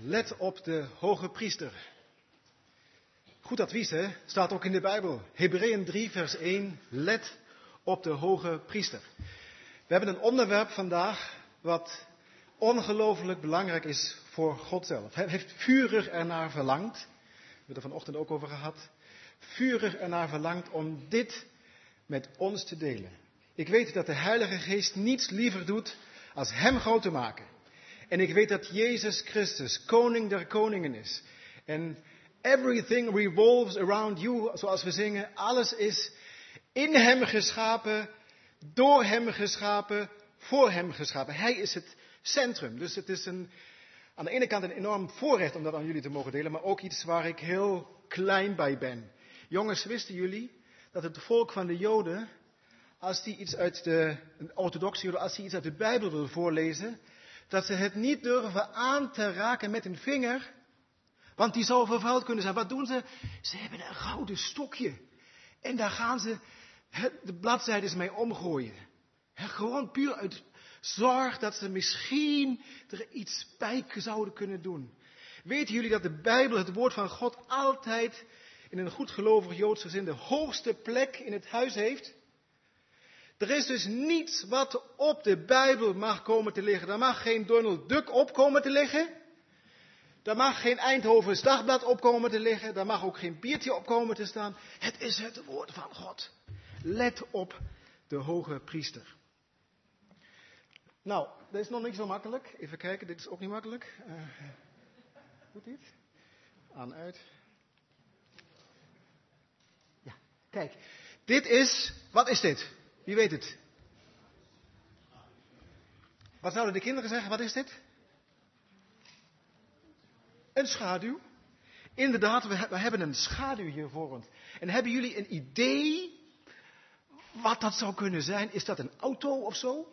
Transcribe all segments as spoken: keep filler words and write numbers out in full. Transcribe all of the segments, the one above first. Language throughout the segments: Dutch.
Let op de hoge priester. Goed advies, hè? Staat ook in de Bijbel. Hebreeën drie, vers één. Let op de hoge priester. We hebben een onderwerp vandaag wat ongelooflijk belangrijk is voor God zelf. Hij heeft vurig ernaar verlangd. We hebben het er vanochtend ook over gehad. Vurig ernaar verlangd om dit met ons te delen. Ik weet dat de Heilige Geest niets liever doet als hem groot te maken. En ik weet dat Jezus Christus koning der koningen is. En everything revolves around you, zoals we zingen. Alles is in hem geschapen, door hem geschapen, voor hem geschapen. Hij is het centrum. Dus het is een, aan de ene kant een enorm voorrecht om dat aan jullie te mogen delen, maar ook iets waar ik heel klein bij ben. Jongens, wisten jullie dat het volk van de Joden, als die iets uit de, een orthodoxe Joden, als die iets uit de Bijbel wil voorlezen, dat ze het niet durven aan te raken met een vinger, want die zou vervuild kunnen zijn. Wat doen ze? Ze hebben een gouden stokje. En daar gaan ze de bladzijden mee omgooien. He, gewoon puur uit zorg dat ze misschien er iets bij zouden kunnen doen. Weten jullie dat de Bijbel, het woord van God, altijd in een goedgelovig Joods gezin de hoogste plek in het huis heeft? Er is dus niets wat op de Bijbel mag komen te liggen. Er mag geen Donald Duck op komen te liggen. Er mag geen Eindhovens Dagblad op komen te liggen. Daar mag ook geen biertje op komen te staan. Het is het woord van God. Let op de hoge priester. Nou, dat is nog niet zo makkelijk. Even kijken, dit is ook niet makkelijk. Uh, goed dit? Aan, uit. Ja, kijk. Dit is, wat is dit? Wie weet het? Wat zouden de kinderen zeggen? Wat is dit? Een schaduw. Inderdaad, we, we hebben een schaduw hier voor ons. En hebben jullie een idee wat dat zou kunnen zijn? Is dat een auto of zo?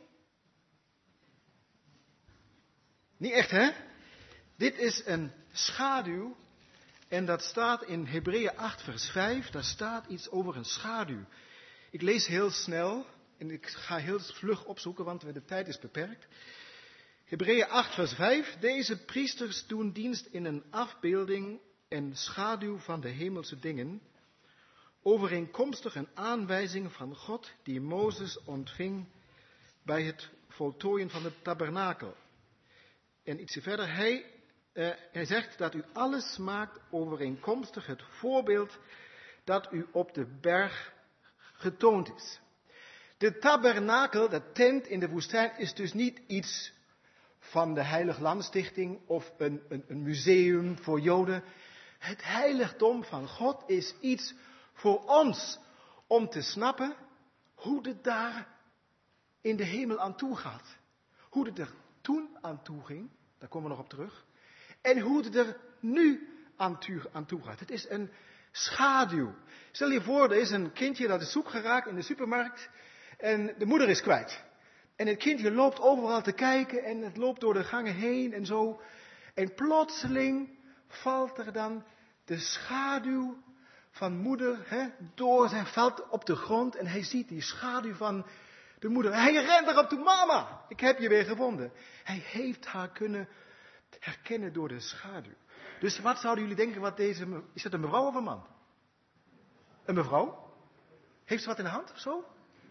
Niet echt, hè? Dit is een schaduw. En dat staat in Hebreeën acht, vers vijf. Daar staat iets over een schaduw. Ik lees heel snel en ik ga heel vlug opzoeken, want de tijd is beperkt. Hebreeën acht, vers vijf. Deze priesters doen dienst in een afbeelding en schaduw van de hemelse dingen, overeenkomstig een aanwijzing van God die Mozes ontving bij het voltooien van het tabernakel. En ietsje verder, hij, uh, hij zegt dat u alles maakt overeenkomstig het voorbeeld dat u op de berg getoond is. De tabernakel, de tent in de woestijn, is dus niet iets van de Heilige Landstichting of een, een, een museum voor Joden. Het heiligdom van God is iets voor ons om te snappen hoe het daar in de hemel aan toe gaat. Hoe het er toen aan toe ging, daar komen we nog op terug. En hoe het er nu aan toe, aan toe gaat. Het is een schaduw. Stel je voor, er is een kindje dat is zoek geraakt in de supermarkt en de moeder is kwijt. En het kindje loopt overal te kijken en het loopt door de gangen heen en zo. En plotseling valt er dan de schaduw van moeder hè, door zijn veld op de grond en hij ziet die schaduw van de moeder. Hij rent erop toe, mama, ik heb je weer gevonden. Hij heeft haar kunnen herkennen door de schaduw. Dus wat zouden jullie denken, wat deze, is het een mevrouw of een man? Een mevrouw? Heeft ze wat in de hand of zo?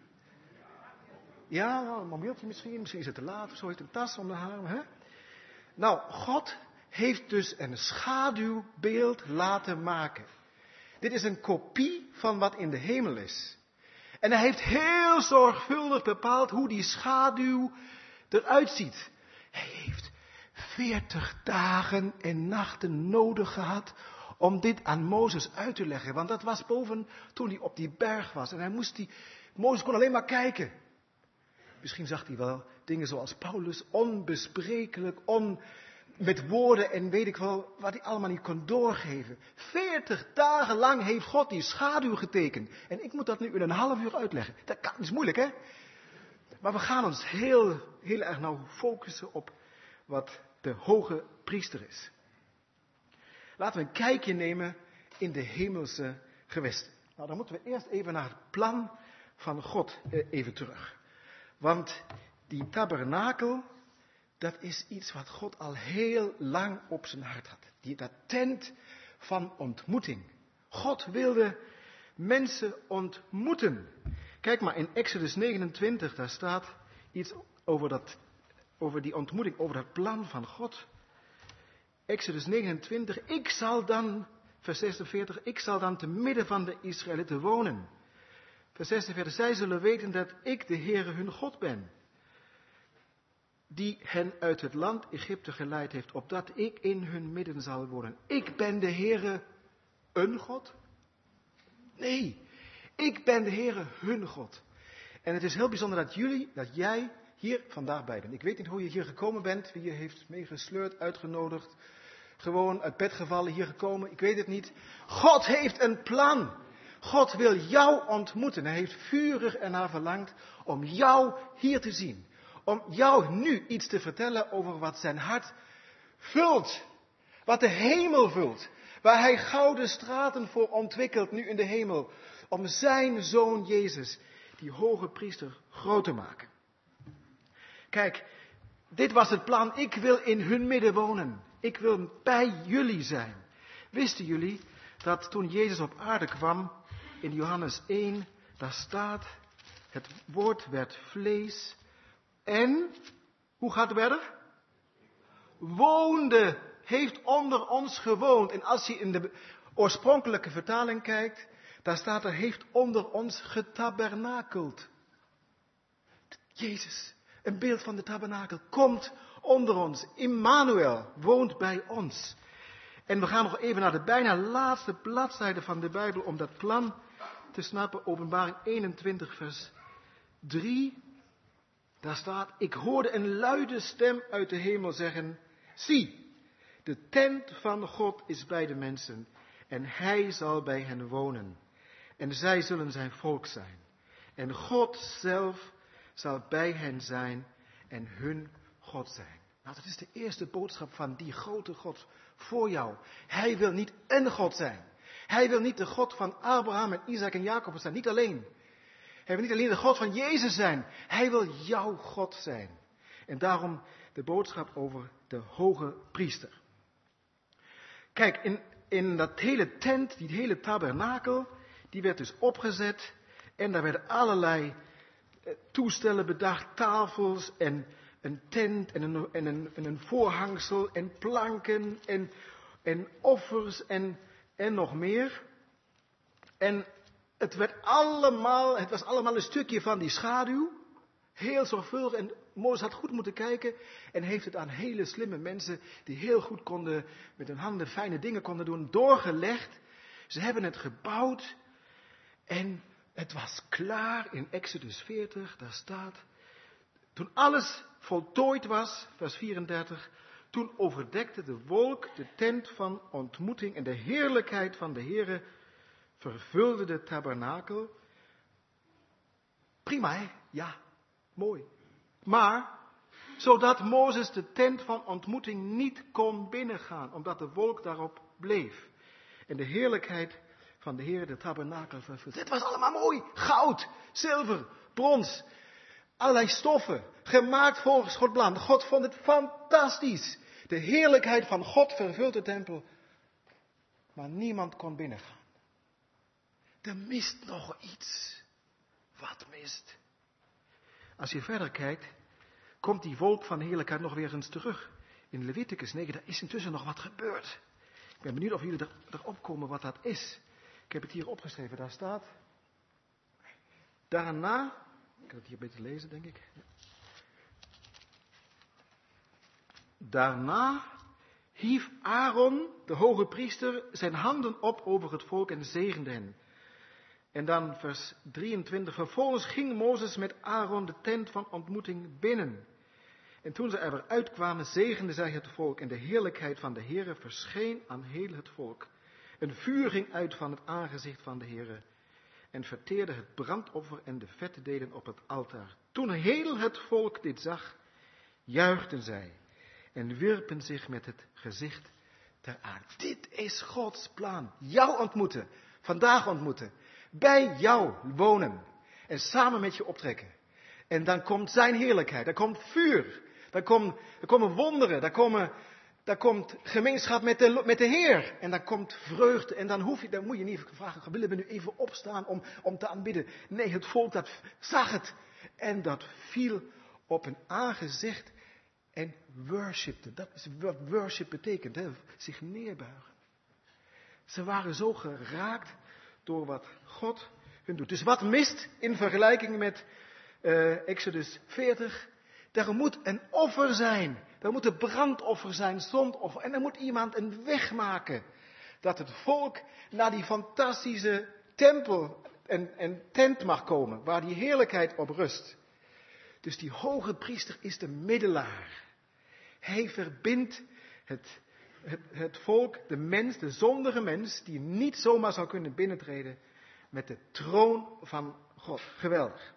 Ja, nou, een mobieltje misschien, misschien is het te laat of zo, heeft een tas om de arm. Hè? Nou, God heeft dus een schaduwbeeld laten maken. Dit is een kopie van wat in de hemel is. En hij heeft heel zorgvuldig bepaald hoe die schaduw eruit ziet. Hij heeft veertig dagen en nachten nodig gehad om dit aan Mozes uit te leggen. Want dat was boven toen hij op die berg was. En hij moest die, Mozes kon alleen maar kijken. Misschien zag hij wel dingen zoals Paulus, onbesprekelijk, on, met woorden en weet ik wel, wat hij allemaal niet kon doorgeven. Veertig dagen lang heeft God die schaduw getekend. En ik moet dat nu in een half uur uitleggen. Dat kan, is moeilijk, hè? Maar we gaan ons heel, heel erg nou focussen op wat de hoge priester is. Laten we een kijkje nemen in de hemelse gewesten. Nou, dan moeten we eerst even naar het plan van God eh, even terug. Want die tabernakel, dat is iets wat God al heel lang op zijn hart had. Die, dat tent van ontmoeting. God wilde mensen ontmoeten. Kijk maar, in Exodus negenentwintig, daar staat iets over, dat, over die ontmoeting, over het plan van God. Exodus negenentwintig, ik zal dan, vers zesenveertig, ik zal dan te midden van de Israëlieten wonen. Vers zesenveertig, zij zullen weten dat ik de Heere hun God ben. Die hen uit het land Egypte geleid heeft, opdat ik in hun midden zal wonen. Ik ben de Heere een God? Nee, ik ben de Heere hun God. En het is heel bijzonder dat jullie, dat jij hier vandaag bij bent. Ik weet niet hoe je hier gekomen bent, wie je heeft meegesleurd, uitgenodigd, gewoon uit bed gevallen, hier gekomen, ik weet het niet. God heeft een plan. God wil jou ontmoeten. Hij heeft vurig ernaar verlangd om jou hier te zien. Om jou nu iets te vertellen over wat zijn hart vult. Wat de hemel vult. Waar hij gouden straten voor ontwikkelt nu in de hemel. Om zijn zoon Jezus, die hoge priester, groot te maken. Kijk, dit was het plan. Ik wil in hun midden wonen. Ik wil bij jullie zijn. Wisten jullie dat toen Jezus op aarde kwam, in Johannes één, daar staat, het woord werd vlees en, hoe gaat het verder? Woonde, heeft onder ons gewoond. En als je in de oorspronkelijke vertaling kijkt, daar staat er, heeft onder ons getabernakeld. Jezus, een beeld van de tabernakel, komt onder ons. Immanuel woont bij ons. En we gaan nog even naar de bijna laatste bladzijde van de Bijbel om dat plan te snappen. Openbaring eenentwintig vers drie. Daar staat, ik hoorde een luide stem uit de hemel zeggen, zie, de tent van God is bij de mensen en hij zal bij hen wonen. En zij zullen zijn volk zijn. En God zelf zal bij hen zijn en hun God zijn. Nou, dat is de eerste boodschap van die grote God voor jou. Hij wil niet een God zijn. Hij wil niet de God van Abraham en Isaac en Jacob zijn. Niet alleen. Hij wil niet alleen de God van Jezus zijn. Hij wil jouw God zijn. En daarom de boodschap over de hoge priester. Kijk, in, in dat hele tent, die hele tabernakel, die werd dus opgezet. En daar werden allerlei toestellen bedacht, tafels en een tent en een, en een, en een voorhangsel en planken en, en offers en, en nog meer. En het werd allemaal, het was allemaal een stukje van die schaduw. Heel zorgvuldig en Mozes had goed moeten kijken en heeft het aan hele slimme mensen die heel goed konden, met hun handen fijne dingen konden doen, doorgelegd. Ze hebben het gebouwd en het was klaar in Exodus veertig, daar staat, toen alles voltooid was, vers vierendertig, toen overdekte de wolk de tent van ontmoeting en de heerlijkheid van de Heere vervulde de tabernakel. Prima, hè? Ja, mooi. Maar, zodat Mozes de tent van ontmoeting niet kon binnengaan, omdat de wolk daarop bleef. En de heerlijkheid van de Heere de tabernakel vervulde. Dit was allemaal mooi. Goud, zilver, brons, allerlei stoffen, gemaakt volgens Gods plan. God vond het fantastisch. De heerlijkheid van God vervult de tempel. Maar niemand kon binnengaan. Er mist nog iets. Wat mist? Als je verder kijkt, komt die wolk van heerlijkheid nog weer eens terug. In Leviticus negen, daar is intussen nog wat gebeurd. Ik ben benieuwd of jullie er, erop komen wat dat is. Ik heb het hier opgeschreven, daar staat. Daarna, ik kan het hier beter lezen, denk ik. Daarna hief Aaron, de hoge priester, zijn handen op over het volk en zegende hen. En dan vers drieëntwintig. Vervolgens ging Mozes met Aaron de tent van ontmoeting binnen. En toen ze er weer uitkwamen, zegende zij het volk. En de heerlijkheid van de Heere verscheen aan heel het volk. Een vuur ging uit van het aangezicht van de Heere. En verteerde het brandoffer en de vette delen op het altaar. Toen heel het volk dit zag, juichten zij. En wierpen zich met het gezicht ter aarde. Dit is Gods plan. Jou ontmoeten. Vandaag ontmoeten. Bij jou wonen. En samen met je optrekken. En dan komt zijn heerlijkheid. Er komt vuur. Daar komen, daar komen wonderen, daar, komen, daar komt gemeenschap met de, met de Heer. En daar komt vreugde. En dan, hoef je, dan moet je niet vragen, willen we nu even opstaan om, om te aanbidden? Nee, het volk dat zag het. En dat viel op hun aangezicht en worshipte. Dat is wat worship betekent, hè? Zich neerbuigen. Ze waren zo geraakt door wat God hun doet. Dus wat mist in vergelijking met uh, Exodus veertig? Er moet een offer zijn. Er moet een brandoffer zijn, zondoffer. En er moet iemand een weg maken. Dat het volk naar die fantastische tempel en, en tent mag komen. Waar die heerlijkheid op rust. Dus die hoge priester is de middelaar. Hij verbindt het, het, het volk, de mens, de zondige mens, die niet zomaar zou kunnen binnentreden, met de troon van God. Geweldig.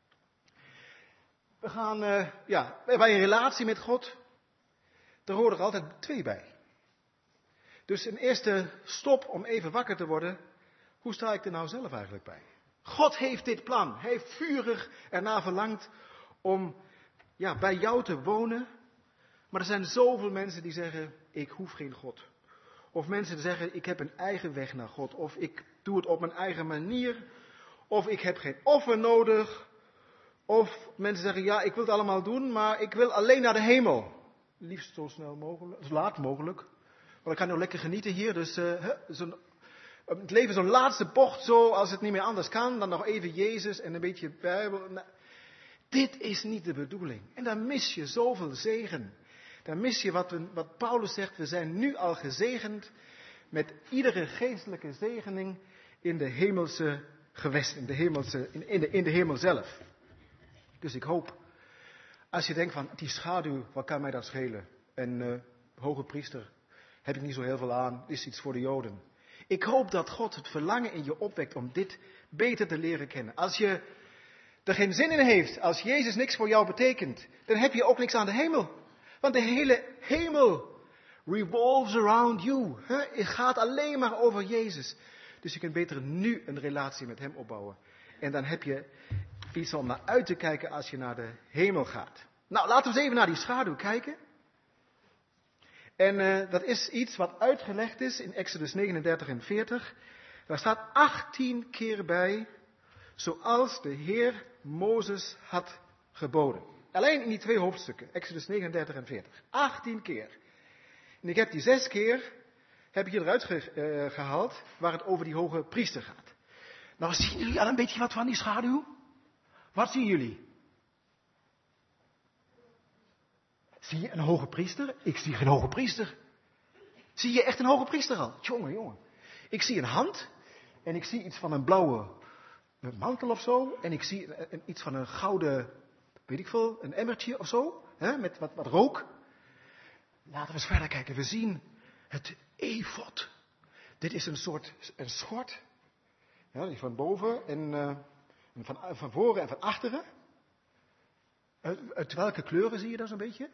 We gaan, uh, ja, bij een relatie met God, daar horen er altijd twee bij. Dus een eerste stop om even wakker te worden, hoe sta ik er nou zelf eigenlijk bij? God heeft dit plan. Hij heeft vurig ernaar verlangd om ja, bij jou te wonen. Maar er zijn zoveel mensen die zeggen, ik hoef geen God. Of mensen die zeggen, ik heb een eigen weg naar God. Of ik doe het op mijn eigen manier. Of ik heb geen offer nodig. Of mensen zeggen, ja, ik wil het allemaal doen, maar ik wil alleen naar de hemel. Liefst zo snel mogelijk, zo laat mogelijk. Want ik kan nou lekker genieten hier. Dus uh, zo'n, het leven zo'n laatste bocht, zo als het niet meer anders kan. Dan nog even Jezus en een beetje Bijbel. Nou, dit is niet de bedoeling. En dan mis je zoveel zegen. Dan mis je wat, we, wat Paulus zegt, we zijn nu al gezegend met iedere geestelijke zegening in de hemelse gewesten, in de, hemelse, in, in, de, in de hemel zelf. Dus ik hoop, als je denkt van die schaduw, wat kan mij dat schelen? En uh, hoge priester, heb ik niet zo heel veel aan, is iets voor de Joden. Ik hoop dat God het verlangen in je opwekt om dit beter te leren kennen. Als je er geen zin in heeft, als Jezus niks voor jou betekent, dan heb je ook niks aan de hemel. Want de hele hemel revolves around you. Hè? Het gaat alleen maar over Jezus. Dus je kunt beter nu een relatie met hem opbouwen. En dan heb je iets om naar uit te kijken als je naar de hemel gaat. Nou, laten we eens even naar die schaduw kijken. En uh, dat is iets wat uitgelegd is in Exodus negenendertig en veertig. Daar staat achttien keer bij, zoals de Heer Mozes had geboden. Alleen in die twee hoofdstukken, Exodus negenendertig en veertig. achttien keer. En ik heb die zes keer, heb ik hier eruit ge, uh, gehaald, waar het over die hoge priester gaat. Nou, zien jullie al een beetje wat van die schaduw? Wat zien jullie? Zie je een hoge priester? Ik zie geen hoge priester. Zie je echt een hoge priester al? Jongen, jongen. Ik zie een hand en ik zie iets van een blauwe mantel of zo. En ik zie een, iets van een gouden, weet ik veel, een emmertje of zo. Hè, met wat, wat rook. Laten we eens verder kijken. We zien het efod. Dit is een soort een schort. Ja, die van boven en uh, van, van voren en van achteren. Uit, uit welke kleuren zie je dat zo'n beetje?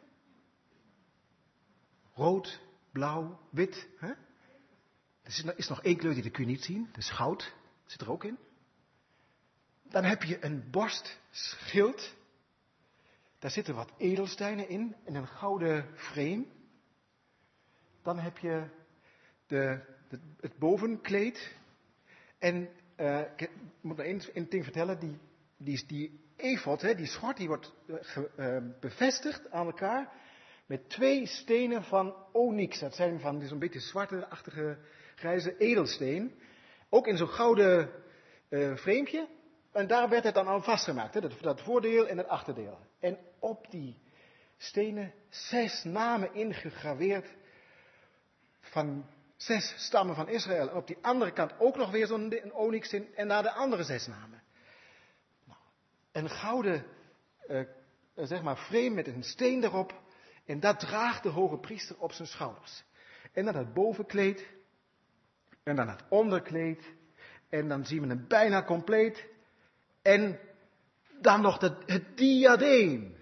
Rood, blauw, wit. Hè? Er is, is nog één kleur die dat kun je niet zien. Dat is goud. Zit er ook in. Dan heb je een borstschild. Daar zitten wat edelstenen in. In een gouden frame. Dan heb je de, de, het bovenkleed. En uh, ik moet nog één, één ding vertellen. Die, die, die efod, hè, die schort, die wordt uh, bevestigd aan elkaar. Met twee stenen van onyx. Dat zijn van zo'n beetje zwarte-achtige grijze edelsteen. Ook in zo'n gouden uh, framepje. En daar werd het dan al vastgemaakt. Hè? Dat, dat voordeel en het achterdeel. En op die stenen zes namen ingegraveerd. Van zes stammen van Israël. En op die andere kant ook nog weer zo'n onyx in. En naar de andere zes namen. Nou, een gouden uh, zeg maar frame met een steen erop. En dat draagt de hoge priester op zijn schouders. En dan het bovenkleed. En dan het onderkleed. En dan zien we hem bijna compleet. En dan nog het, het diadeem.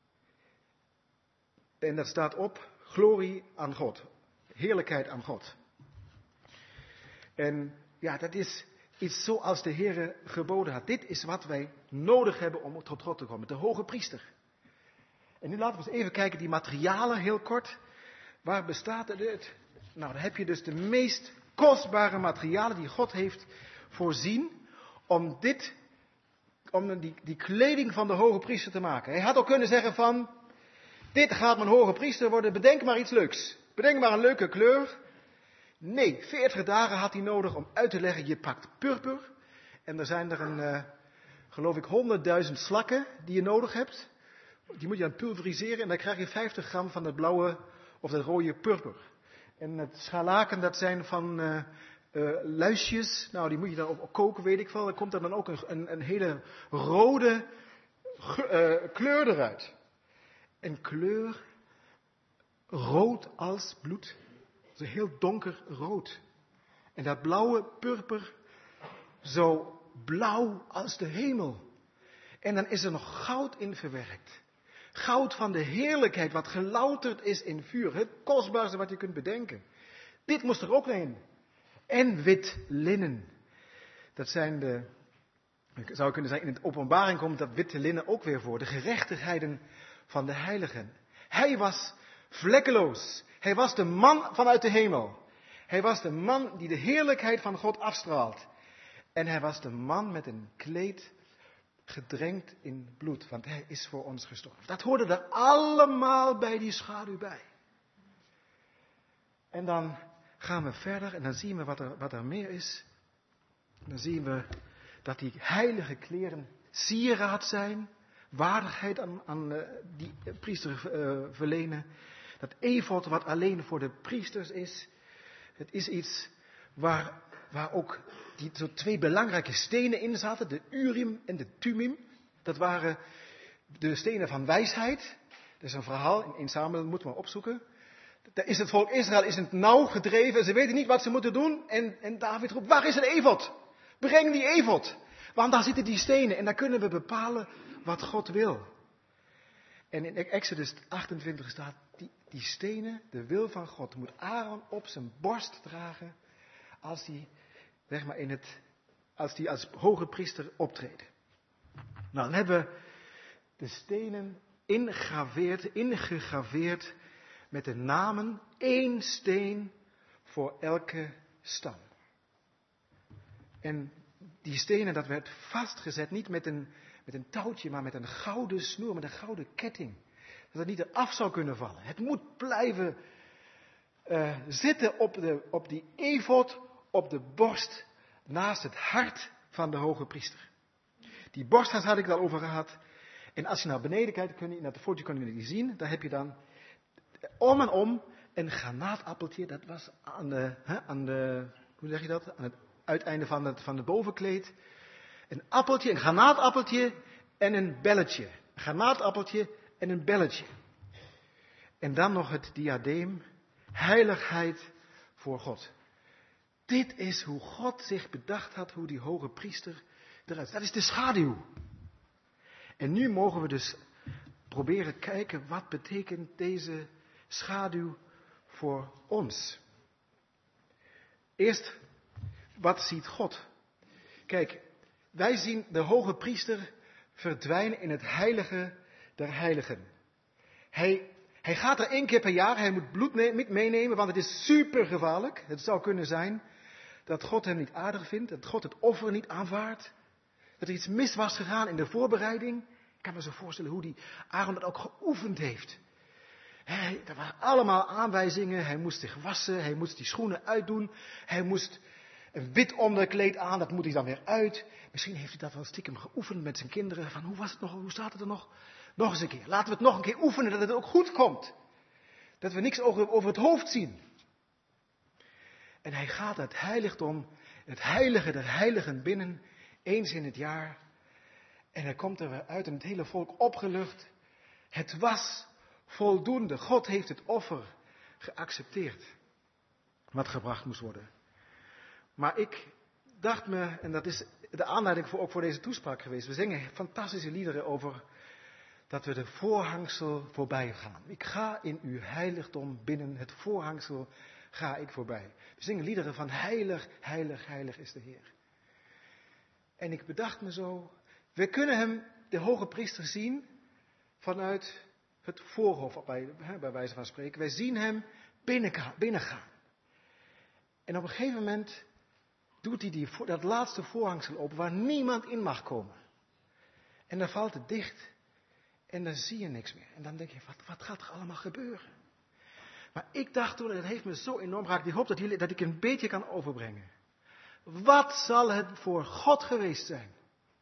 En dat staat op, glorie aan God. Heerlijkheid aan God. En ja, dat is iets zoals de Heer geboden had. Dit is wat wij nodig hebben om tot God te komen. De hoge priester. En nu laten we eens even kijken, die materialen heel kort. Waar bestaat het uit? Nou, dan heb je dus de meest kostbare materialen die God heeft voorzien om dit, om die, die kleding van de hoge priester te maken. Hij had ook kunnen zeggen van, dit gaat mijn hoge priester worden, bedenk maar iets leuks. Bedenk maar een leuke kleur. Nee, veertig dagen had hij nodig om uit te leggen, je pakt purper. En er zijn er een, uh, geloof ik, honderdduizend slakken die je nodig hebt. Die moet je dan pulveriseren en dan krijg je vijftig gram van het blauwe of dat rode purper. En het scharlaken, dat zijn van uh, uh, luisjes. Nou, die moet je dan op koken, weet ik wel. Dan komt er dan ook een, een, een hele rode ge, uh, kleur eruit. Een kleur rood als bloed. Zo heel donker rood. En dat blauwe purper zo blauw als de hemel. En dan is er nog goud in verwerkt. Goud van de heerlijkheid, wat gelouterd is in vuur. Het kostbaarste wat je kunt bedenken. Dit moest er ook in. En wit linnen. Dat zijn de, zou kunnen zeggen, in de openbaring komt dat witte linnen ook weer voor. De gerechtigheden van de heiligen. Hij was vlekkeloos. Hij was de man vanuit de hemel. Hij was de man die de heerlijkheid van God afstraalt. En hij was de man met een kleed gedrenkt in bloed, want hij is voor ons gestorven. Dat hoorde er allemaal bij die schaduw bij. En dan gaan we verder en dan zien we wat er, wat er meer is. Dan zien we dat die heilige kleren sieraad zijn, waardigheid aan, aan uh, die priester uh, verlenen. Dat efod wat alleen voor de priesters is. Het is iets waar, waar ook die, zo twee belangrijke stenen in zaten. De Urim en de Tumim. Dat waren de stenen van wijsheid. Dat is een verhaal in, in Samuel, dat moeten we maar opzoeken. Daar is het volk Israël is in het nauw gedreven. Ze weten niet wat ze moeten doen. En, en David roept, waar is een efod? Breng die efod. Want daar zitten die stenen. En daar kunnen we bepalen wat God wil. En in Exodus achtentwintig staat, die, die stenen, de wil van God, moet Aaron op zijn borst dragen als hij, zeg maar, in het, als hij als hoge priester optreedt. Nou, dan hebben we de stenen ingegraveerd, ingegraveerd met de namen, één steen voor elke stam. En die stenen, dat werd vastgezet, niet met een, met een touwtje, maar met een gouden snoer, met een gouden ketting. Dat het niet eraf zou kunnen vallen. Het moet blijven uh, zitten op, de, op die efod, op de borst, naast het hart van de hoge priester. Die borst had ik het al over gehad. En als je naar beneden kijkt, kun je, naar de foto kun je die zien. Daar heb je dan om en om een granaatappeltje. Dat was aan de, hè, aan de hoe zeg je dat? Aan het uiteinde van het, van het bovenkleed. Een appeltje, een granaatappeltje en een belletje. Een granaatappeltje en een belletje. En dan nog het diadeem. Heiligheid voor God. Dit is hoe God zich bedacht had, hoe die hoge priester eruit ziet. Dat is de schaduw. En nu mogen we dus proberen kijken, wat betekent deze schaduw voor ons? Eerst, wat ziet God? Kijk, wij zien de hoge priester verdwijnen in het heilige der heiligen. Hij, hij gaat er één keer per jaar, hij moet bloed meenemen, want het is super gevaarlijk. Het zou kunnen zijn dat God hem niet aardig vindt, dat God het offer niet aanvaardt. Dat er iets mis was gegaan in de voorbereiding. Ik kan me zo voorstellen hoe die Aaron dat ook geoefend heeft. Hij, er waren allemaal aanwijzingen. Hij moest zich wassen, hij moest die schoenen uitdoen. Hij moest een wit onderkleed aan, dat moet hij dan weer uit. Misschien heeft hij dat wel stiekem geoefend met zijn kinderen. Van hoe was het nog, hoe staat het er nog? Nog eens een keer. Laten we het nog een keer oefenen, dat het ook goed komt. Dat we niks over, over het hoofd zien. En hij gaat het heiligdom, het heilige der heiligen binnen, eens in het jaar. En hij komt er weer uit en het hele volk opgelucht. Het was voldoende. God heeft het offer geaccepteerd. Wat gebracht moest worden. Maar ik dacht me, en dat is de aanleiding voor, ook voor deze toespraak geweest. We zingen fantastische liederen over dat we de voorhangsel voorbij gaan. Ik ga in uw heiligdom binnen, het voorhangsel ga ik voorbij. We zingen liederen van heilig, heilig, heilig is de Heer. En ik bedacht me zo, we kunnen hem, de hoge priester, zien vanuit het voorhof, bij, bij wijze van spreken. Wij zien hem binnengaan. En op een gegeven moment doet hij die, dat laatste voorhangsel open waar niemand in mag komen. En dan valt het dicht en dan zie je niks meer. En dan denk je, wat, wat gaat er allemaal gebeuren? Maar ik dacht toen, en het heeft me zo enorm geraakt, ik hoop dat, jullie, dat ik een beetje kan overbrengen. Wat zal het voor God geweest zijn?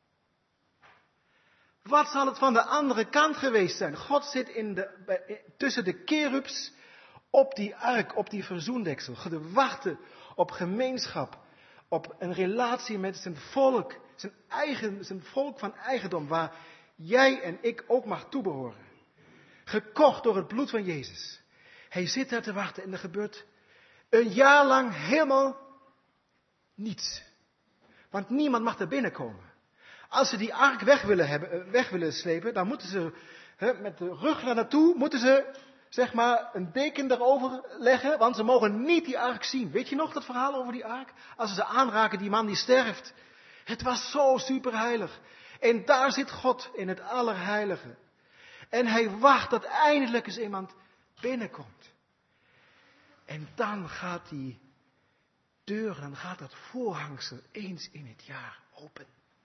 Wat zal het van de andere kant geweest zijn? God zit in de, bij, tussen de kerubs op die ark, op die verzoendeksel. Te wachten op gemeenschap, op een relatie met zijn volk. Zijn, eigen, zijn volk van eigendom, waar jij en ik ook mag toebehoren. Gekocht door het bloed van Jezus. Hij zit daar te wachten en er gebeurt een jaar lang helemaal niets. Want niemand mag er binnenkomen. Als ze die ark weg willen, hebben, weg willen slepen, dan moeten ze he, met de rug naar naartoe, moeten ze zeg maar een deken erover leggen, want ze mogen niet die ark zien. Weet je nog dat verhaal over die ark? Als ze ze aanraken, die man die sterft. Het was zo superheilig. En daar zit God in het allerheilige. En hij wacht dat eindelijk eens iemand binnenkomt. En dan gaat die deur, dan gaat dat voorhangsel eens in het jaar open.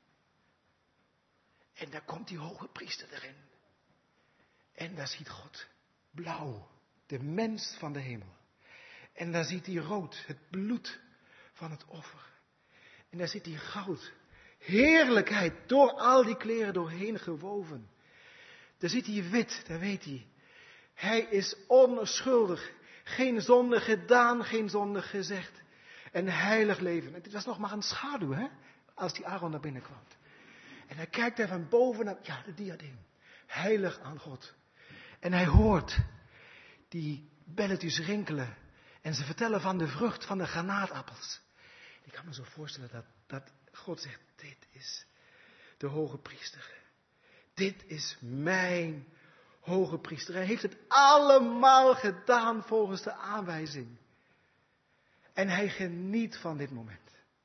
En daar komt die hoge priester erin. En daar ziet God blauw, de mens van de hemel. En daar ziet hij rood, het bloed van het offer. En daar ziet hij goud, heerlijkheid, door al die kleren doorheen gewoven. Daar ziet hij wit, daar weet hij. Hij is onschuldig, geen zonde gedaan, geen zonde gezegd. Een heilig leven. Het was nog maar een schaduw, hè, als die Aaron naar binnen kwam. En hij kijkt daar van boven naar, ja, de diadeem. Heilig aan God. En hij hoort die belletjes rinkelen. En ze vertellen van de vrucht van de granaatappels. Ik kan me zo voorstellen dat, dat God zegt, dit is de hoge priester. Dit is mijn hoge priester. Hij heeft het allemaal gedaan volgens de aanwijzing. En hij geniet van dit moment.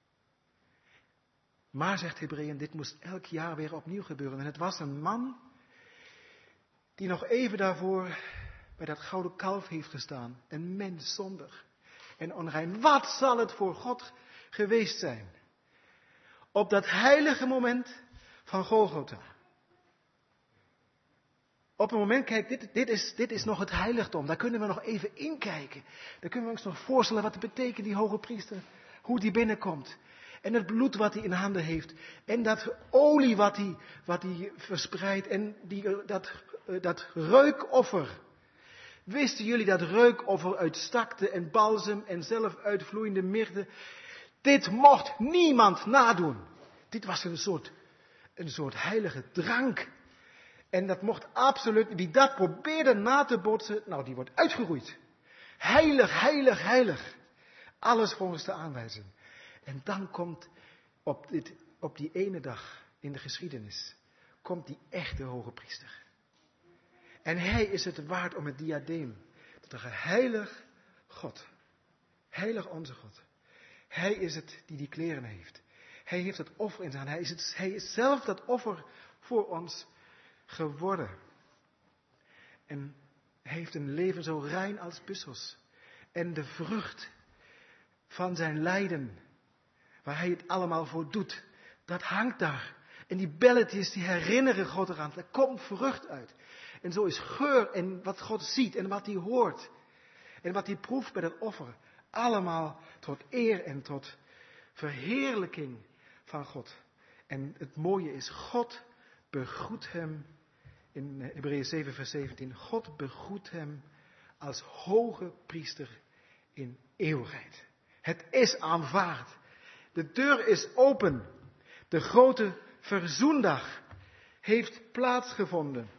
Maar, zegt Hebreeën, dit moest elk jaar weer opnieuw gebeuren. En het was een man die nog even daarvoor bij dat gouden kalf heeft gestaan. Een mens zondig en onrein. Wat zal het voor God geweest zijn? Op dat heilige moment van Golgotha. Op een moment, kijk, dit, dit, is, dit is nog het heiligdom. Daar kunnen we nog even inkijken. Daar kunnen we ons nog voorstellen wat het betekent, die hoge priester. Hoe die binnenkomt. En het bloed wat hij in handen heeft. En dat olie wat hij, wat hij verspreidt. En die, dat, dat reukoffer. Wisten jullie dat reukoffer uit stakte en balsem en zelf uitvloeiende mirte? Dit mocht niemand nadoen. Dit was een soort, een soort heilige drank. En dat mocht absoluut, wie dat probeerde na te botsen, nou die wordt uitgeroeid. Heilig, heilig, heilig. Alles volgens de aanwijzing. En dan komt op, dit, op die ene dag in de geschiedenis, komt die echte hoge priester. En hij is het waard om het diadeem te dragen. Heilig God. Heilig onze God. Hij is het die die kleren heeft. Hij heeft het offer in zijn hand. Hij is, het, hij is zelf dat offer voor ons geworden. En hij heeft een leven zo rein als bussels. En de vrucht van zijn lijden, waar hij het allemaal voor doet, dat hangt daar. En die belletjes, die herinneren God eraan. Er komt vrucht uit. En zo is geur en wat God ziet en wat hij hoort. En wat hij proeft bij dat offer. Allemaal tot eer en tot verheerlijking van God. En het mooie is, God begroet hem, in Hebreeën zeven vers zeventien, God begroet hem als hoge priester in eeuwigheid. Het is aanvaard. De deur is open. De grote verzoendag heeft plaatsgevonden.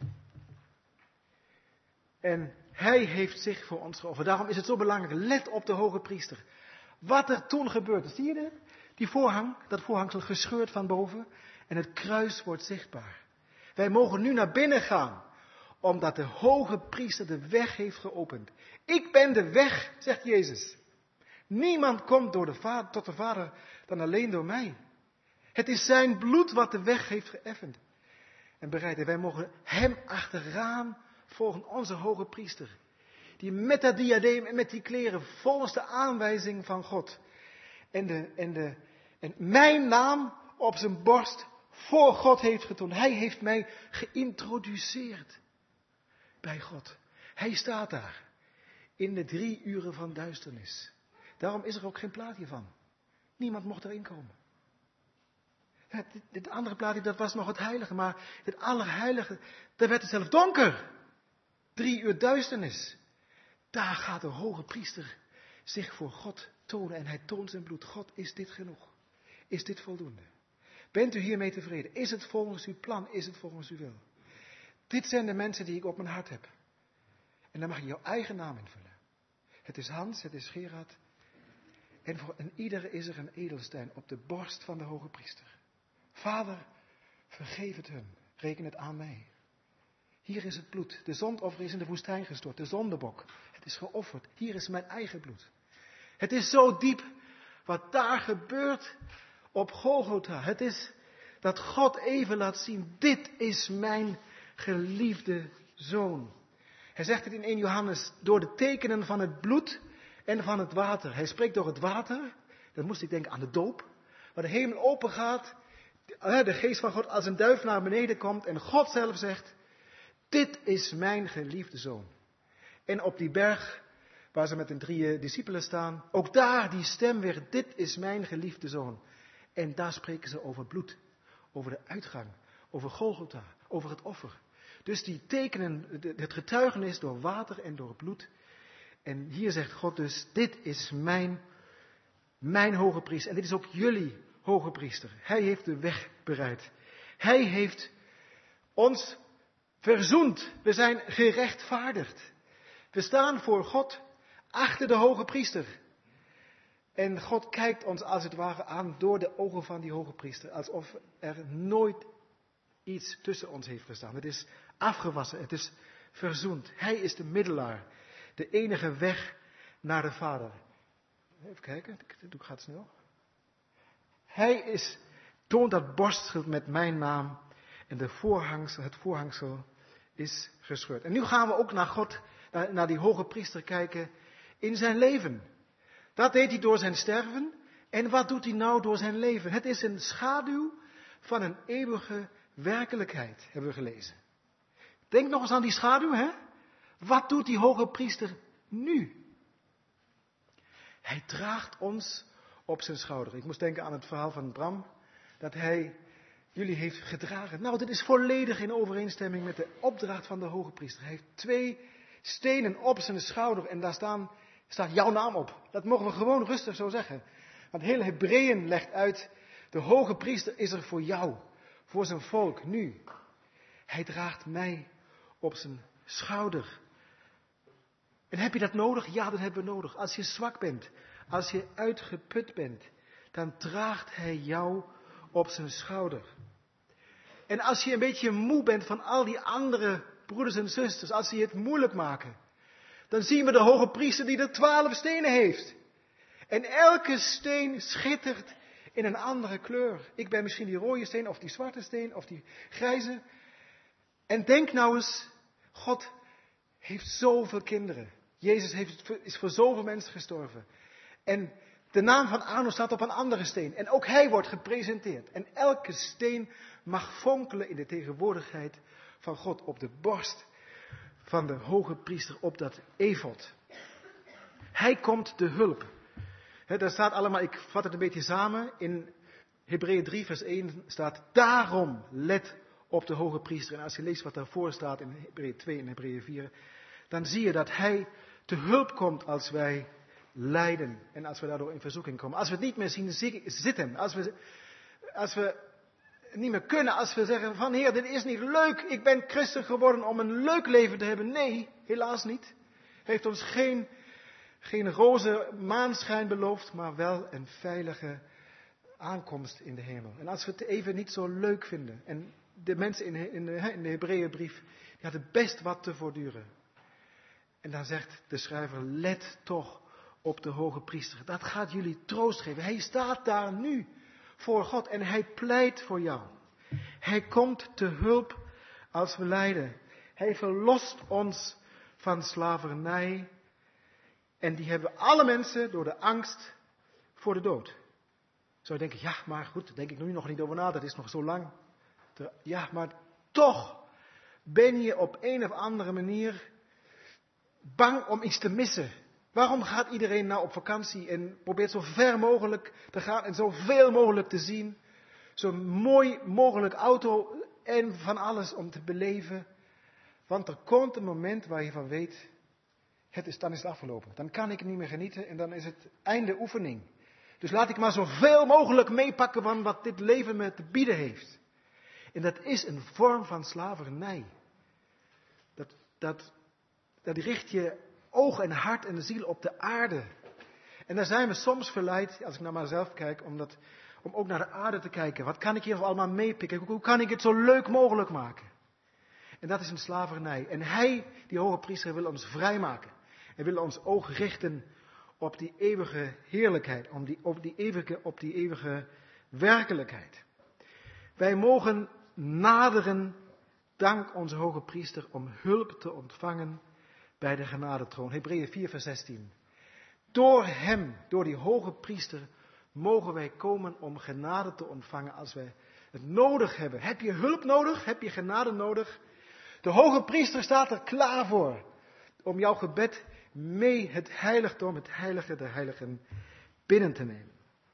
En hij heeft zich voor ons geofferd. Daarom is het zo belangrijk. Let op de hoge priester. Wat er toen gebeurde. Zie je dit? Die voorhang, dat voorhangsel gescheurd van boven. En het kruis wordt zichtbaar. Wij mogen nu naar binnen gaan. Omdat de hoge priester de weg heeft geopend. Ik ben de weg, zegt Jezus. Niemand komt door de vader, tot de Vader dan alleen door mij. Het is zijn bloed wat de weg heeft geëffend. En bereid. En wij mogen hem achteraan volgen onze hoge priester. Die met dat diadeem en met die kleren volgens de aanwijzing van God. En, de, en, de, en mijn naam op zijn borst voor God heeft getoond. Hij heeft mij geïntroduceerd bij God. Hij staat daar in de drie uren van duisternis. Daarom is er ook geen plaatje van. Niemand mocht erin komen. Het, dit, dit andere plaatje, dat was nog het heilige, maar het allerheilige, daar werd het zelf donker. Drie uur duisternis. Daar gaat de hoge priester zich voor God tonen en hij toont zijn bloed. God, is dit genoeg? Is dit voldoende? Bent u hiermee tevreden? Is het volgens uw plan? Is het volgens uw wil? Dit zijn de mensen die ik op mijn hart heb. En dan mag je jouw eigen naam invullen. Het is Hans, het is Gerard. En voor een ieder is er een edelstein op de borst van de hoge priester. Vader, vergeef het hun. Reken het aan mij. Hier is het bloed. De zondoffer is in de woestijn gestort. De zondebok. Het is geofferd. Hier is mijn eigen bloed. Het is zo diep wat daar gebeurt op Golgotha. Het is dat God even laat zien. Dit is mijn geliefde zoon. Hij zegt het in eerste Johannes. Door de tekenen van het bloed en van het water. Hij spreekt door het water. Dan moest ik denken aan de doop. Waar de hemel open gaat. De geest van God als een duif naar beneden komt. En God zelf zegt. Dit is mijn geliefde zoon. En op die berg, waar ze met de drie discipelen staan, ook daar die stem weer, dit is mijn geliefde zoon. En daar spreken ze over bloed, over de uitgang, over Golgotha, over het offer. Dus die tekenen het getuigenis door water en door bloed. En hier zegt God dus, dit is mijn, mijn hoge priester. En dit is ook jullie hoge priester. Hij heeft de weg bereid. Hij heeft ons verzoend. We zijn gerechtvaardigd. We staan voor God achter de hoge priester. En God kijkt ons als het ware aan door de ogen van die hoge priester. Alsof er nooit iets tussen ons heeft gestaan. Het is afgewassen. Het is verzoend. Hij is de middelaar. De enige weg naar de Vader. Even kijken. Ik ga het snel. Hij is, toont dat borstschild met mijn naam. En de voorhangsel, het voorhangsel is gescheurd. En nu gaan we ook naar God, naar, naar die hoge priester kijken in zijn leven. Dat deed hij door zijn sterven. En wat doet hij nou door zijn leven? Het is een schaduw van een eeuwige werkelijkheid, hebben we gelezen. Denk nog eens aan die schaduw, hè? Wat doet die hoge priester nu? Hij draagt ons op zijn schouder. Ik moest denken aan het verhaal van Bram, dat hij jullie heeft gedragen. Nou, dit is volledig in overeenstemming met de opdracht van de hoge priester. Hij heeft twee stenen op zijn schouder en daar staan, staat jouw naam op. Dat mogen we gewoon rustig zo zeggen. Want heel Hebreeën legt uit, de hoge priester is er voor jou, voor zijn volk, nu. Hij draagt mij op zijn schouder. En heb je dat nodig? Ja, dat hebben we nodig. Als je zwak bent, als je uitgeput bent, dan draagt hij jou op zijn schouder. En als je een beetje moe bent van al die andere broeders en zusters, als die het moeilijk maken, dan zien we de hoge priester die er twaalf stenen heeft. En elke steen schittert in een andere kleur. Ik ben misschien die rode steen, of die zwarte steen, of die grijze. En denk nou eens, God heeft zoveel kinderen. Jezus heeft, is voor zoveel mensen gestorven. En de naam van Arno staat op een andere steen. En ook hij wordt gepresenteerd. En elke steen mag fonkelen in de tegenwoordigheid van God op de borst van de hoge priester op dat efod. Hij komt te hulp. He, daar staat allemaal, ik vat het een beetje samen. In Hebreeën drie vers één staat, daarom let op de hoge priester. En als je leest wat daarvoor staat in Hebreeën twee en Hebreeën vier, dan zie je dat hij te hulp komt als wij lijden en als we daardoor in verzoeking komen. Als we het niet meer zien zitten, als we, als we niet meer kunnen, als we zeggen van Heer, dit is niet leuk, ik ben christen geworden om een leuk leven te hebben. Nee, helaas niet. Hij heeft ons geen, geen roze maanschijn beloofd, maar wel een veilige aankomst in de hemel. En als we het even niet zo leuk vinden, en de mensen in, in de, in de Hebreeënbrief, die hadden best wat te voortduren. En dan zegt de schrijver, let toch op de hoge priester. Dat gaat jullie troost geven. Hij staat daar nu voor God en hij pleit voor jou. Hij komt te hulp als we lijden. Hij verlost ons van slavernij. En die hebben alle mensen door de angst voor de dood. Zou je denken, ja, maar goed, daar denk ik nu nog niet over na, dat is nog zo lang. Ja, maar toch ben je op een of andere manier bang om iets te missen. Waarom gaat iedereen nou op vakantie en probeert zo ver mogelijk te gaan en zoveel mogelijk te zien? Zo mooi mogelijk auto en van alles om te beleven. Want er komt een moment waar je van weet, het is, dan is het afgelopen. Dan kan ik niet meer genieten en dan is het einde oefening. Dus laat ik maar zoveel mogelijk meepakken van wat dit leven me te bieden heeft. En dat is een vorm van slavernij. Dat, dat, dat richt je oog en hart en ziel op de aarde. En daar zijn we soms verleid, als ik naar mezelf kijk, om, dat, om ook naar de aarde te kijken. Wat kan ik hier allemaal meepikken? Hoe kan ik het zo leuk mogelijk maken? En dat is een slavernij. En hij, die hoge priester, wil ons vrijmaken. En wil ons oog richten op die eeuwige heerlijkheid. Op die, op die, eeuwige, op die eeuwige werkelijkheid. Wij mogen naderen, dank onze hoge priester, om hulp te ontvangen bij de genadetroon. Hebreeën vier vers zestien. Door hem, door die hoge priester, mogen wij komen om genade te ontvangen als wij het nodig hebben. Heb je hulp nodig? Heb je genade nodig? De hoge priester staat er klaar voor om jouw gebed mee het heiligdom, het heilige der heiligen, binnen te nemen.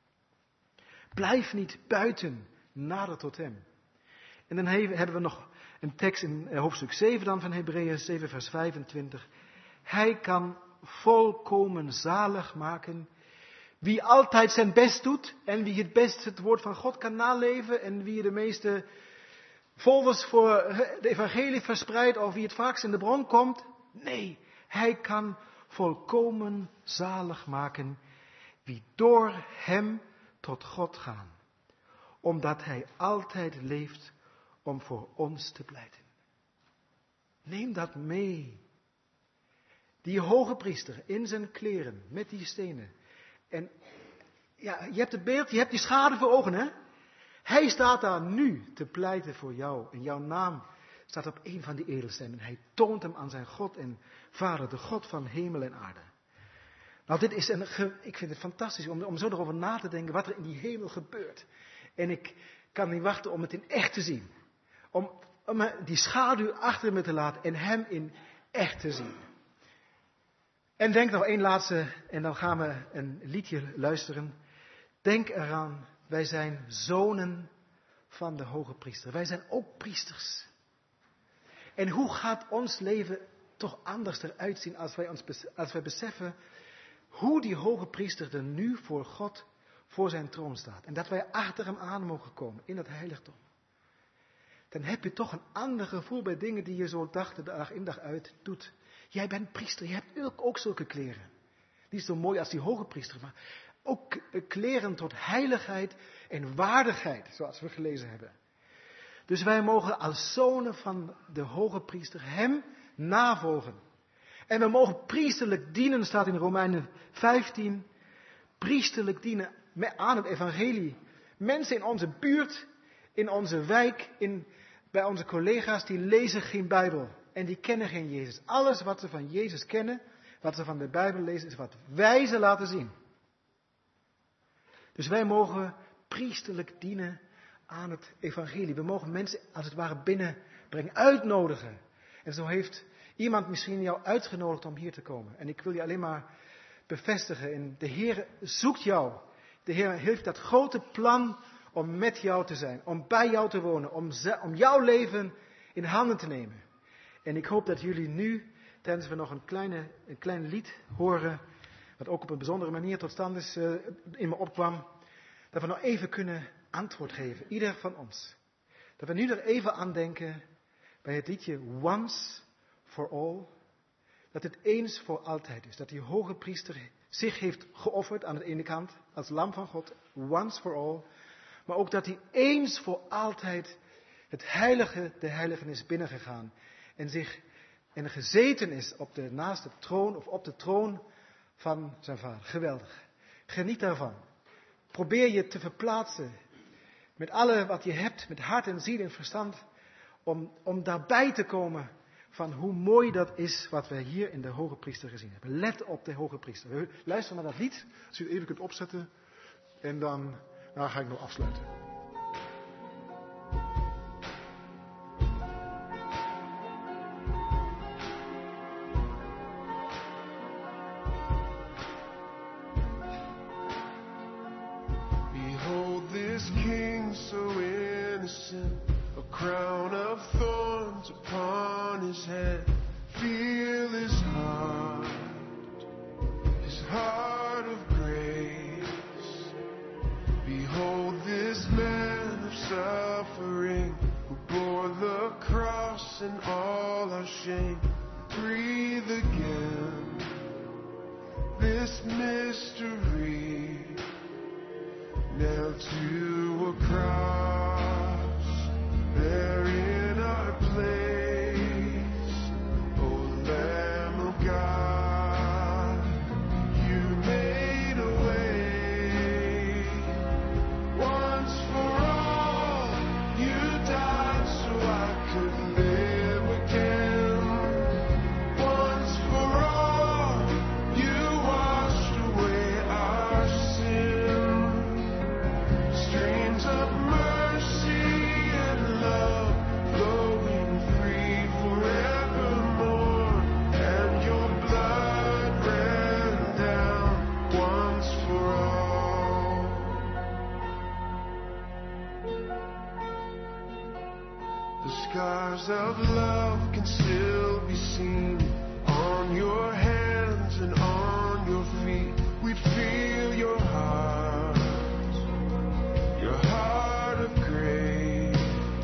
Blijf niet buiten, nader tot hem. En dan hebben we nog een tekst in hoofdstuk zeven dan van Hebreeën zeven vers vijfentwintig. Hij kan volkomen zalig maken wie altijd zijn best doet en wie het best het woord van God kan naleven en wie de meeste volgers voor de evangelie verspreidt of wie het vaakst in de bron komt. Nee, hij kan volkomen zalig maken wie door hem tot God gaan. Omdat hij altijd leeft om voor ons te pleiten. Neem dat mee. Die hoge priester in zijn kleren met die stenen. En ja, je hebt het beeld, je hebt die schade voor ogen, hè? Hij staat daar nu te pleiten voor jou. En jouw naam staat op een van die edelstemmen. Hij toont hem aan zijn God en Vader, de God van hemel en aarde. Nou, dit is een, ik vind het fantastisch om, om zo erover na te denken wat er in die hemel gebeurt. En ik kan niet wachten om het in echt te zien. Om, om die schaduw achter me te laten en hem in echt te zien. En denk nog één laatste, en dan gaan we een liedje luisteren. Denk eraan, wij zijn zonen van de hoge priester. Wij zijn ook priesters. En hoe gaat ons leven toch anders eruit zien als wij, ons, als wij beseffen hoe die hoge priester er nu voor God, voor zijn troon staat. En dat wij achter hem aan mogen komen in het heiligdom. Dan heb je toch een ander gevoel bij dingen die je zo dag, dag in dag uit doet. Jij bent priester, je hebt ook zulke kleren. Niet zo mooi als die hoge priester, maar ook kleren tot heiligheid en waardigheid, zoals we gelezen hebben. Dus wij mogen als zonen van de hoge priester hem navolgen. En we mogen priesterlijk dienen, staat in Romeinen vijftien. Priesterlijk dienen aan het evangelie. Mensen in onze buurt, in onze wijk, in, bij onze collega's, die lezen geen Bijbel. En die kennen geen Jezus. Alles wat ze van Jezus kennen, wat ze van de Bijbel lezen, is wat wij ze laten zien. Dus wij mogen priesterlijk dienen aan het evangelie. We mogen mensen als het ware binnenbrengen, uitnodigen. En zo heeft iemand misschien jou uitgenodigd om hier te komen. En ik wil je alleen maar bevestigen. En de Heer zoekt jou. De Heer heeft dat grote plan om met jou te zijn. Om bij jou te wonen. Om, om jouw leven in handen te nemen. En ik hoop dat jullie nu, tijdens we nog een, kleine, een klein lied horen. Wat ook op een bijzondere manier tot stand is, uh, in me opkwam. Dat we nog even kunnen antwoord geven. Ieder van ons. Dat we nu er even aan denken bij het liedje Once for All. Dat het eens voor altijd is. Dat die hoge priester zich heeft geofferd aan de ene kant. Als lam van God. Once for all. Maar ook dat hij eens voor altijd het heilige de heiligen is binnengegaan. En zich en gezeten is op de naaste troon. Of op de troon van zijn vader. Geweldig. Geniet daarvan. Probeer je te verplaatsen. Met alle wat je hebt. Met hart en ziel en verstand. Om, om daarbij te komen van hoe mooi dat is wat we hier in de hoge priester gezien hebben. Let op de hoge priester. We luisteren naar dat lied. Als u het even kunt opzetten. En dan nou ga ik nog afsluiten. Behold this king so innocent, a crown of thorns upon his head. Feel his heart, his heart of grace. Behold this man of suffering, who bore the cross and all our shame. Breathe again this mystery, nailed to a cross, there in our place. O Lamb of God, you made a way. Once for all, you died so I could live again. Once for all, you washed away our sin. Streams of mercy and love flowing free forevermore, and your blood ran down once for all. The scars of love can still be seen on your hands and on your feet. We feel your heart, your heart of grace.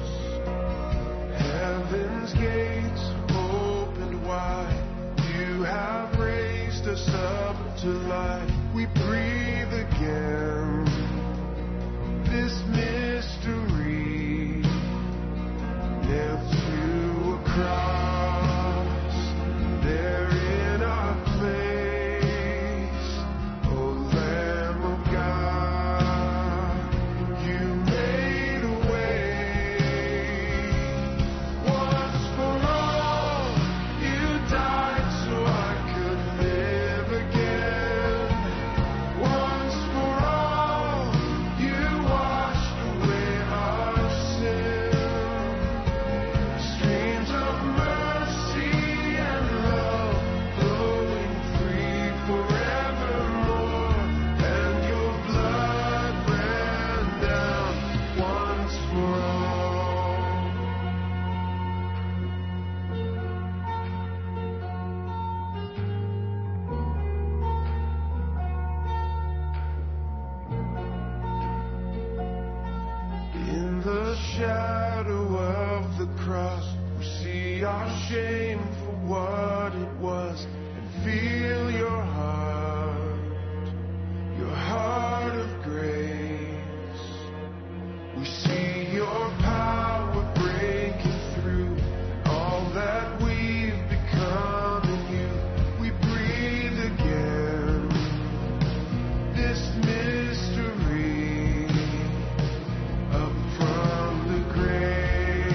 Heaven's gates opened wide. You have raised us up to life. We breathe again this mystery, nailed to a cross, there in our place. O Lamb of God, you made a way. Once for all, you died so I could live again. Once for all, you washed away our sin. Streams of mercy and love flowing free forevermore, and your blood ran down once for all. In the shadow of the cross, we see our shame for what it was, and feel your heart, your heart of grace. We see your power breaking through all that we've become in you. We breathe again this mystery, up from the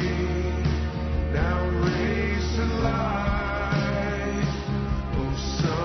grave, now raised to life. O Son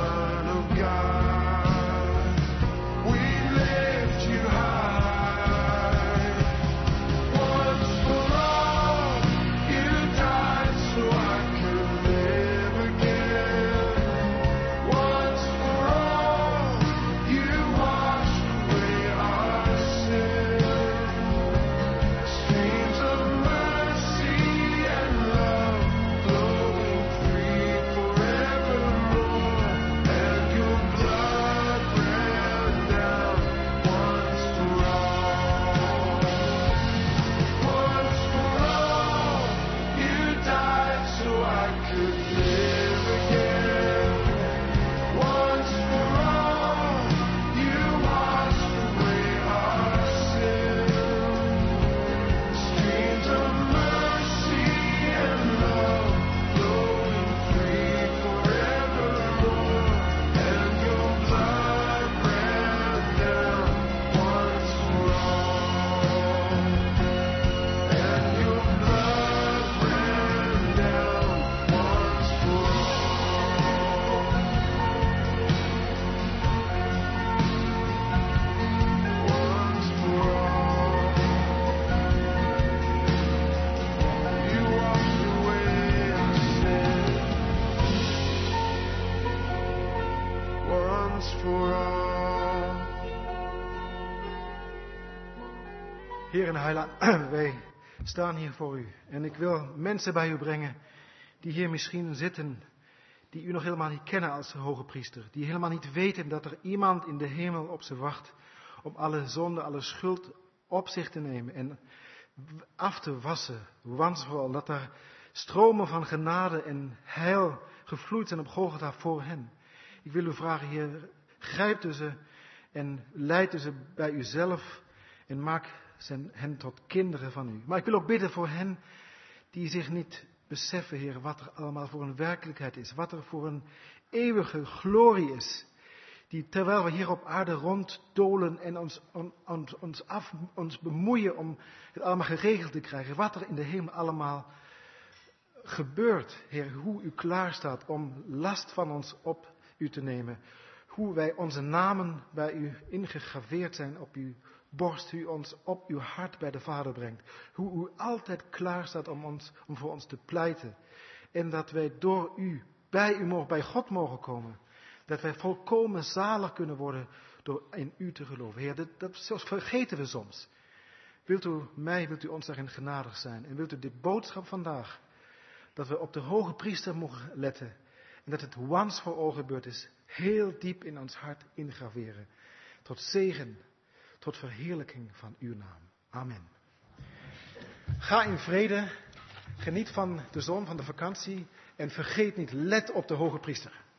Heer en Heiland, wij staan hier voor u. En ik wil mensen bij u brengen die hier misschien zitten, die u nog helemaal niet kennen als hoge priester. Die helemaal niet weten dat er iemand in de hemel op ze wacht om alle zonde, alle schuld op zich te nemen en af te wassen, wansvol. Dat er stromen van genade en heil gevloeid zijn op Golgotha voor hen. Ik wil u vragen, Heer, grijp ze en leid ze bij uzelf en maak hen tot kinderen van u. Maar ik wil ook bidden voor hen die zich niet beseffen, Heer, wat er allemaal voor een werkelijkheid is. Wat er voor een eeuwige glorie is. Die terwijl we hier op aarde ronddolen en ons, on, on, ons, af, ons bemoeien om het allemaal geregeld te krijgen. Wat er in de hemel allemaal gebeurt, Heer. Hoe u klaar staat om last van ons op u te nemen. Hoe wij onze namen bij u ingegraveerd zijn op uw borst. U ons op uw hart bij de Vader brengt. Hoe u altijd klaar staat om, ons, om voor ons te pleiten. En dat wij door u bij u mogen, bij God mogen komen. Dat wij volkomen zalig kunnen worden door in u te geloven. Heer, dat, dat vergeten we soms. Wilt u mij, wilt u ons daarin genadig zijn. En wilt u dit boodschap vandaag, dat we op de hoge priester mogen letten. En dat het once voor all gebeurd is, heel diep in ons hart ingraveren. Tot zegen, tot verheerlijking van uw naam. Amen. Ga in vrede, geniet van de zon, van de vakantie. En vergeet niet, let op de hoge priester.